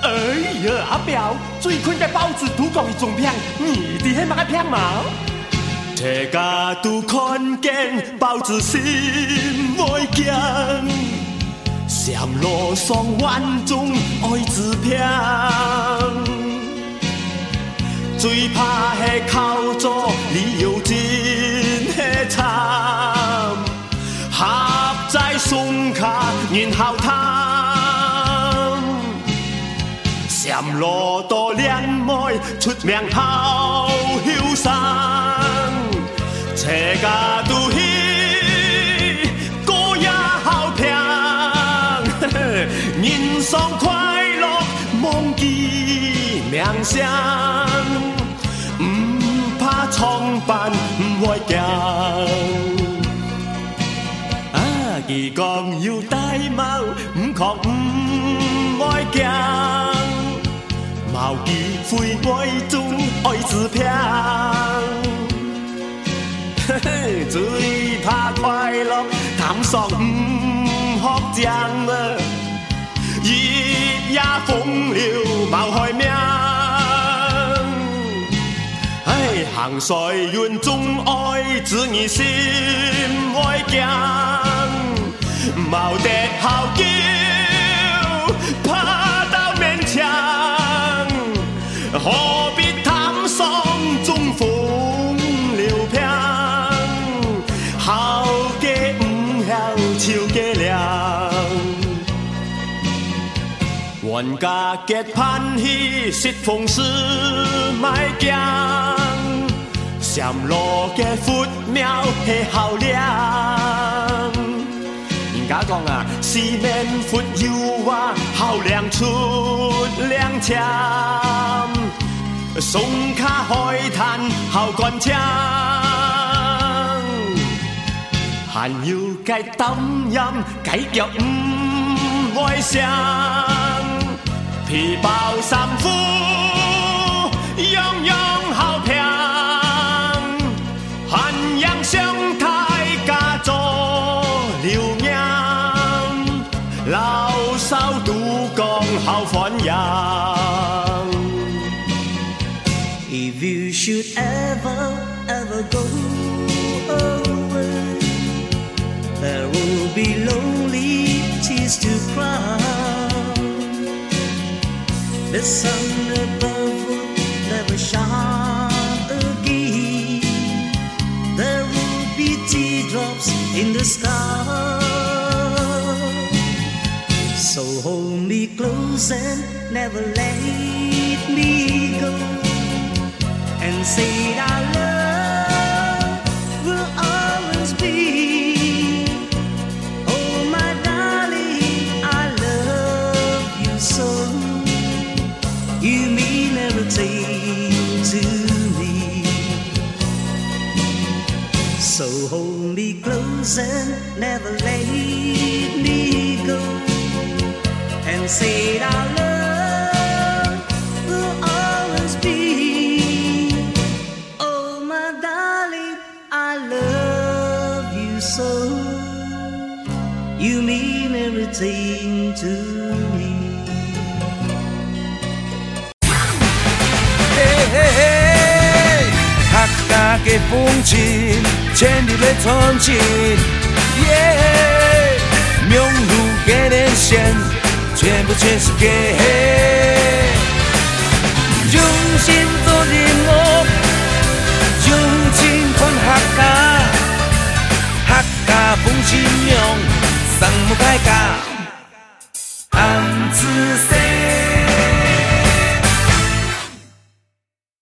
哎呀，阿表，最近嘅报纸都讲伊中骗，你哋系乜嘅骗嘛？大家都看见报纸新闻镜，闪落上万种爱字片，最怕系靠咗理由真系惨，合在送卡然后谈，闪落多靓妹出名好嚣张。大家都喜，歌也好聽，人生快樂忘記名聲，唔怕創辦唔會驚。啊，佢講要戴帽，唔確唔會驚，毛記灰愛中愛自平。最怕快樂，淡爽唔學正啊！熱也風流冇開名，唉，行衰遠中愛自己心愛驚，冇得好叫，怕到勉強，何必淡爽中風流平？好嘅唔曉超嘅亮，冤家結盼喜，適逢是賣鏡，閃落嘅闊苗係好亮。人家講啊，四面闊腰話好亮出亮槍，送卡海灘好乾槍。還要計擔任計腳唔愛上，皮包衫褲樣樣好平，漢陽上台家做流名，老少都講好歡揚。 If you should ever go away, there will be lonely tears to cry. The sun above will never shine again. There will be teardrops in the sky. So hold me close and never let me go, and say our love will always be. You mean everything to me. So hold me close and never let me go, and say our love will always be. Oh my darling, I love you so. You mean everything to me. 客家的風情，千里的傳情，名路嘅連線，全部全是假。用心做人物，用情傳客家，客家風情揚，生不改嫁。